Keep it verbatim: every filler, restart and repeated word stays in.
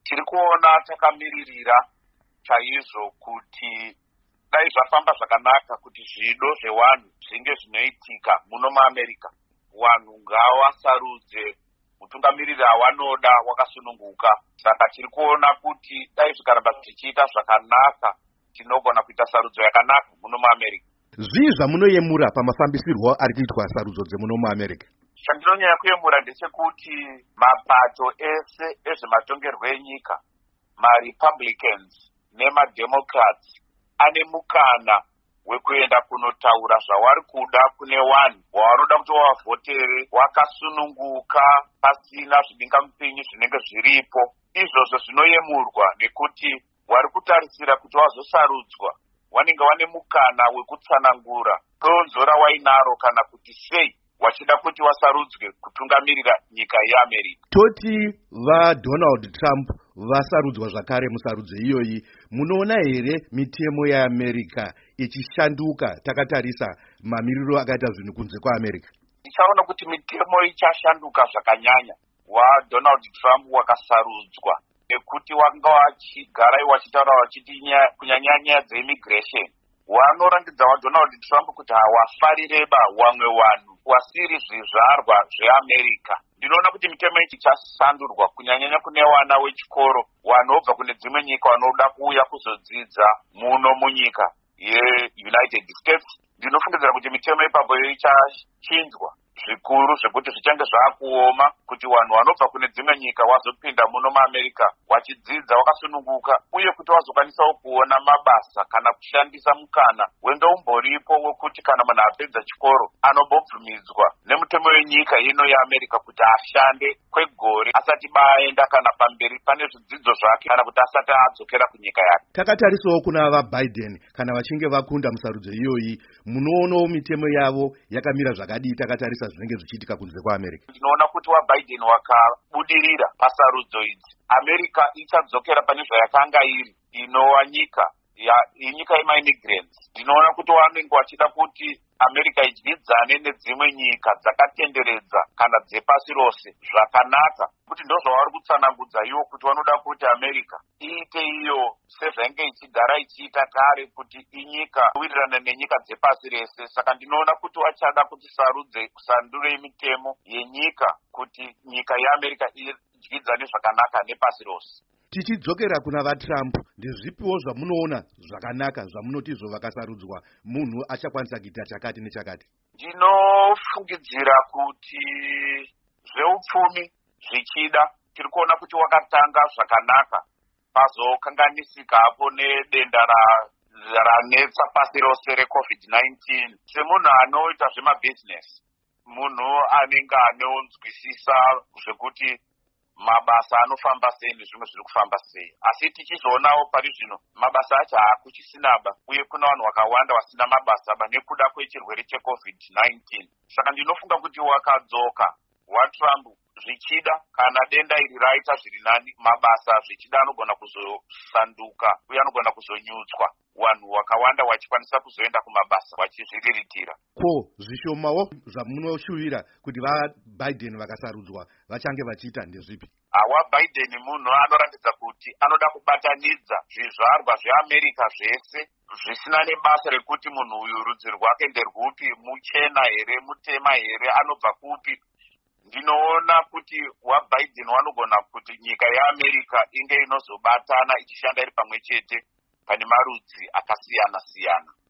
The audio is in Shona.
tiri kuona takamiririra chaizvo kuti dai zvafamba zvakanaka kuti zvido zvevanhu zvinge zvinoitika muno muAmerica. Vanhu ngavasarudze mutungamiriri awanoda wakasununguka. Saka tiri kuona kuti dai zvikaramba zvichiita zvakanaka tinogona kuita sarudzo yakanaka muno muAmerica. Zvii zvamunoyemura pamafambisirwo ari kuitwa sarudzo dzemuno muAmerica? Chandinonyanya kuyemura ndechekuti mapato ese ezvematongerwo enyika, maRepublicans nemademocrats, ane mukana wekuenda kunotaura zvavari kuda kune vanhu wavanoda kuti wavhotere wakasununguka pasina zvibingamupinyi zvinenge zviripo. Izvozvo zvinoyemurwa nekuti vari kutarisira kuti vazosarudzwa vanenge vane mukana wekutsanangura donzo rawainaro kana kuti sei wachida kuti wasarudzwe kutungamirira nyika yeAmerica. Toti vaDonald Trump vasarudzwa zvakare musarudzo iyoyi, munoona here mitemo yeAmerica ichishanduka takatarisa mamiriro akaita zvinhu kunze kweAmerica? Tichaona kuti mitemo ichashanduka zvakanyanya waDonald Trump wakasarudzwa, nekuti wanga wachigara wachitaura wachiti kunyanya nyaya dzeimmigration. Wanorangidza waDonald Trump kuti hawafarireba wamwe vanhu wasiri zvizvarwa zveAmerica. Ndinoona kuti mitemo ichi ichasandurwa kunyanyanya kune vana vechikoro vanobva kune dzimwe nyika vanoda kuuya kuzodzidza muno munyika yeUnited States. Ndinofungidzira kuti mitemo ipapo ichachinjwa zvikuru zvekuti zvichange zvaakuoma kuti vanhu vanobva kune dzimwe nyika vazopinda muno muAmerica vachidzidza vakasununguka, uye kuti vazokwanisawo kuona mabasa kana kushandisa mukana wenge umboripo wekuti kana munhu apedza chikoro anombobvumidzwa nemutemo wenyika ino yeAmerica kuti ashande kwegore asati baenda kana pamberi pane zvidzidzo zvake kana kuti asati adzokera kunyika yake. Takatarisawo kuna vaBiden kana vachinge vakunda musarudzo iyoyi, munoonawo mitemo yavo yakamira zvakadii takatarisa zvinenge zvichiitika kunze kweAmerica? Ndinoona kuti waBiden wakabudirira pasarudzo idzi. America ichadzokera pane zvayakanga iri, inova nyika inyika yemaimmigrants. Ndinoona kuti vanenge vachida kuti America idyidzane nedzimwe nyika dzakatenderedza kana dzepasi rose zvakanaka, kuti ndozvavari kutsanangudza ivo kuti vanoda kuti America iite iyo sezvainge ichigara ichiita kare, kuti inyika kuwirirana nenyika dzepasi rese. Saka ndinoona kuti vachada kuti sarudze kusandure mitemo yenyika kuti nyika yeAmerica idyidzane zvakanaka nepasi rose. Tichidzokera kuna vaTrump, ndezvipiwo zvamunoona zvakanaka zvamunoti izvo vakasarudzwa munhu achakwanisa kuita chakati nechakati? Ndinofungidzira kuti zveupfumi zvichida tiri kuona kuti wakatanga zvakanaka, pazokanganisika hapo nedenda ranetsa pasi rose reCovid nineteen. Semunhu anoita zvemabhizinesi, munhu anenge anonzwisisa zvekuti mabasa anofamba sei nezvimwe zviri kufamba sei. Asi tichizoonawo pari zvino mabasa acho haakuchisinaba, uye kuna vanhu vakawanda vasina mabasa nekuda kwechirwere cheCovid nineteen. Saka ndinofunga kuti wakadzoka waTrump zvichida, kana denda iri raita zviri nani, mabasa zvichida anogona kuzosanduka uye anogona kuzonyutswa, vanhu vakawanda vachikwanisa kuzoenda kumabasa vachizviriritira. Ko zvishomawo zvamunoshuvira kuti vaBiden vakasarudzwa vachange vachiita ndezvipi? Awa Biden munhu anoratidza kuti anoda kubatanidza zvizvarwa zveAmerica zvese zvisina nebasa rekuti munhu uyu rudzi rwake nderwupi, muchena here, mutema here, anobva kupi. Ndinoona kuti waBiden vanogona kuti nyika yeAmerica inge inozobatana ichishanda iri pamwe chete pane marudzi akasiyana siyana.